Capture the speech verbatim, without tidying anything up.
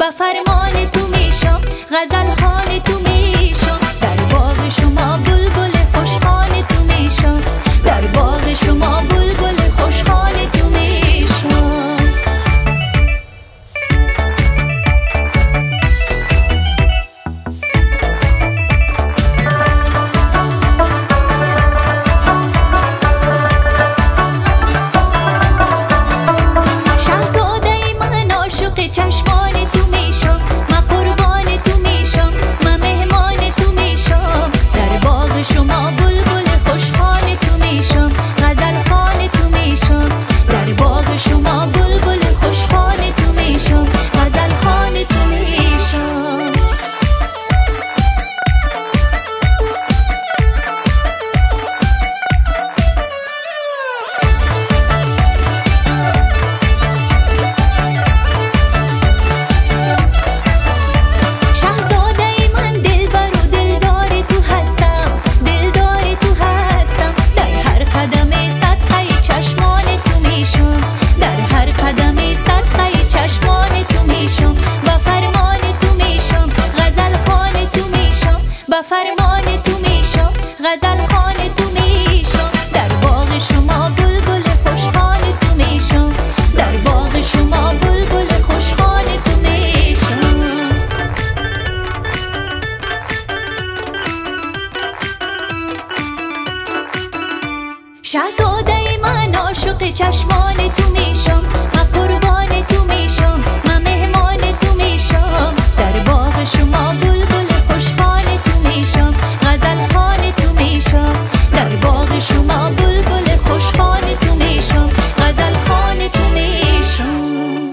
و فرمان تو میشم، غزل خوان تو میشم، در باغ شما بلبل خوشخوان تو میشم، در باغ شما بلبل خوشخوان تو میشم. چشمان تو میشم، من قربان تو میشم، من مهمان تو میشم، در باغ شما بلبل خوشخوان تو میشم، غزل خوان تو میشم، در باغ شما بلبل خوشخوان تو میشم، غزل خوان تو میشم. با فرمان تو میشم، غزل خوان تو میشم، در باغ شما بلبل خوشخوان تو میشم، در باغ شما بلبل خوشخوان تو میشم. شهزاده من عاشق چشمان تو میشم، من قربان تو میشم، من مهمان تو میشم، در باغ شما بلبل خوشخوان تو میشم، غزل خوان تو میشم، در باغ شما بلبل خوشخوان تو میشم، غزل خوان تو میشم.